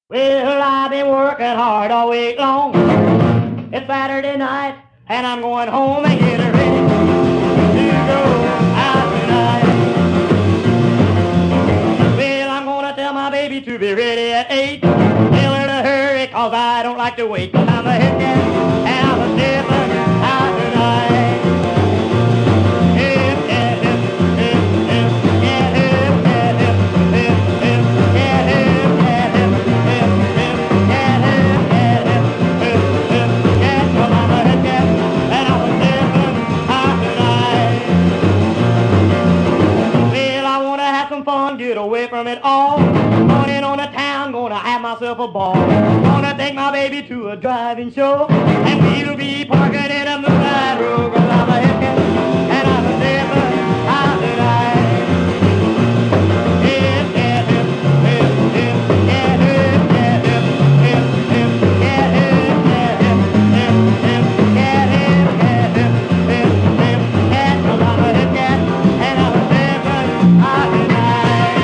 Well, I've been working hard all week long. It's Saturday night, and I'm going home and get ready to go out tonight. Well, I'm gonna tell my baby to be ready at 8. Tell her to hurry, cause I don't like to wait. Cause I'm a hit cat, and I'm a stepping out tonight. Hip, hip, hip, hip, hip, yeah, hip, hip, hip, hip, hip, yeah, hip, hip, hip, hip, hip, yeah, hip, hip, hip, hip, hip, yeah, 'cause I'm a hit cat, and I'm a stepping out tonight. Well, I wanna have some fun, get away from it all. Going on to town, gonna have myself a ball. Gonna take my baby to a driving show, and we'll be parking in a moonlight row. 'Cause I'm a hip cat, and I'm a stepping out tonight. Hip, hip, hip, hip, hip, yeah, hip, hip, hip, hip, hip, yeah, hip, hip, hip, hip, hip, yeah, hip, hip, hip, hip, hip, yeah, 'cause I'm a hip cat, and I'm a stepping out tonight.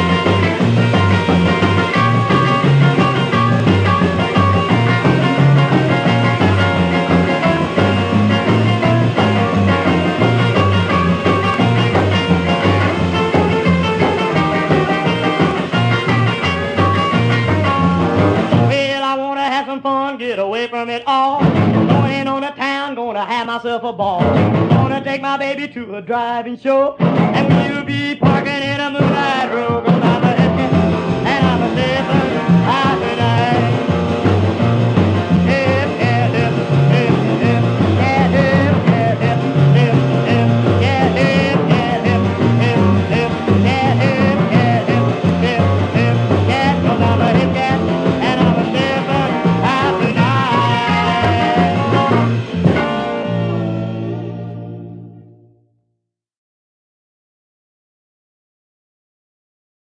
Well, I wanna have some fun, get away from it all. Going on to town, gonna have myself a ball. Gonna take my baby to a driving show, and we'll be parking in a moonlight row. 'Cause I'm a hip cat, and I'm a stepping out